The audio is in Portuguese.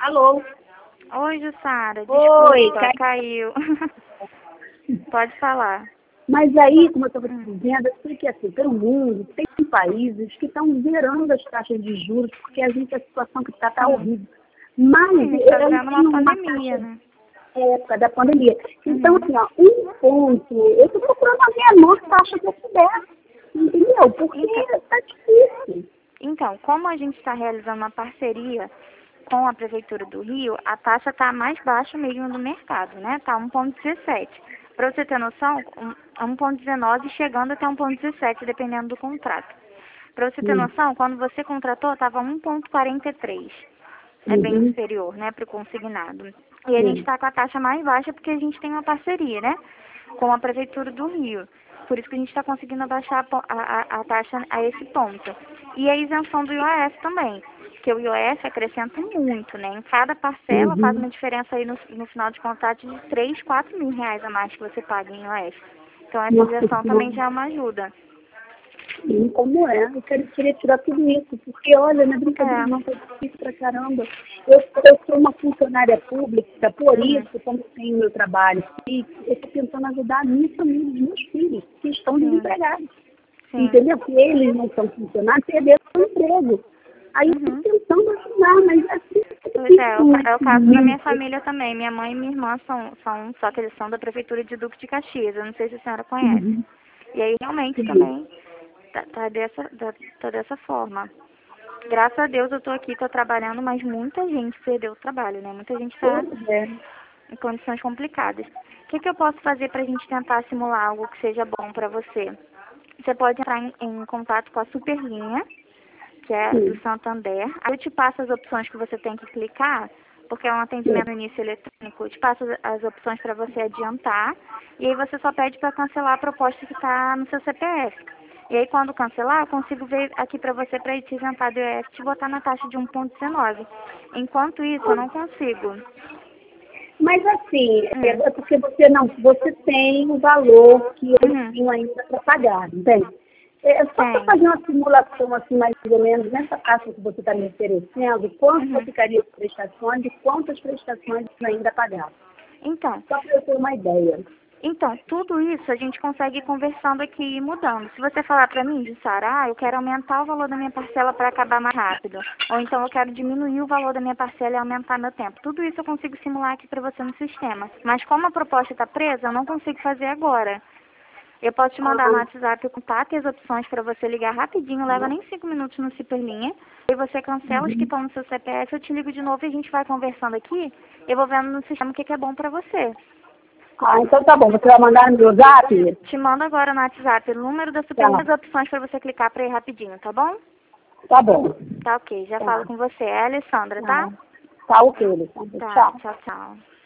Alô? Oi, Jussara. Oi, Desculpa, caiu. Pode falar. Mas aí, como eu estava te dizendo, eu sei que assim, pelo mundo, tem países que estão zerando as taxas de juros, porque a situação que está horrível. Mas Sim, está vendo tem uma pandemia, né? época da pandemia. Então, assim, ó, um ponto, eu estou procurando a menor taxa que eu puder, entendeu? Porque está difícil. Então, como a gente está realizando uma parceria com a Prefeitura do Rio, a taxa está mais baixa mesmo do mercado, né? Está 1,17. Para você ter noção, 1,19 chegando até 1,17, dependendo do contrato. Para você ter noção, quando você contratou, estava 1,43. É bem superior, né, para o consignado. E a gente está com a taxa mais baixa porque a gente tem uma parceria, né, com a Prefeitura do Rio. Por isso que a gente está conseguindo abaixar a taxa a esse ponto. E a isenção do IOF também, porque o IOF acrescenta muito, né? Em cada parcela faz uma diferença aí no final de contrato de 3, 4 mil reais a mais que você paga em IOF. Então essa isenção também já é uma ajuda. Sim, como é? Eu queria tirar tudo isso, porque, olha, não é brincadeira não, tá difícil pra caramba. Eu sou uma funcionária pública, por isso, como eu tenho meu trabalho fixo, eu estou tentando ajudar a minha família, os meus filhos, que estão desempregados. Entendeu? Porque eles não são funcionários, perderam o emprego. Aí eu estou tentando ajudar, mas assim, pois é o caso da minha família também. Minha mãe e minha irmã só que eles são da Prefeitura de Duque de Caxias. Eu não sei se a senhora conhece. E aí realmente também tá dessa forma. Graças a Deus eu tô aqui, tô trabalhando, mas muita gente perdeu o trabalho, né? Muita gente tá em condições complicadas. O que eu posso fazer pra gente tentar simular algo que seja bom pra você? Você pode entrar em contato com a Superlinha, que é do Santander. Aí eu te passo as opções que você tem que clicar, porque é um atendimento no início eletrônico. Eu te passo as opções para você adiantar, e aí você só pede para cancelar a proposta que está no seu CPF. E aí, quando cancelar, eu consigo ver aqui para você para te isentar do IOF e te botar na taxa de 1,19. Enquanto isso, eu não consigo. Mas assim, é porque você tem o valor que eu tenho ainda para pagar, entende? É só para fazer uma simulação assim, mais ou menos, nessa taxa que você está me oferecendo, quanto ficaria as prestações e quantas prestações ainda pagar. Então, só para eu ter uma ideia. Então, tudo isso a gente consegue ir conversando aqui e mudando. Se você falar para mim, Jussara, eu quero aumentar o valor da minha parcela para acabar mais rápido. Ou então eu quero diminuir o valor da minha parcela e aumentar meu tempo. Tudo isso eu consigo simular aqui para você no sistema. Mas como a proposta está presa, eu não consigo fazer agora. Eu posso te mandar no WhatsApp o contato e as opções para você ligar rapidinho, leva nem 5 minutos no Superlinha. E você cancela os que estão no seu CPF, eu te ligo de novo e a gente vai conversando aqui. Eu vou vendo no sistema o que é bom para você. Então tá bom. Você vai mandar no meu zap? Te mando agora no WhatsApp o número da Superlinha e as opções para você clicar para ir rapidinho, tá bom? Tá bom. Tá ok, já falo com você. É a Alessandra, tá? Tá ok, Alessandra. Tá, tchau, tchau.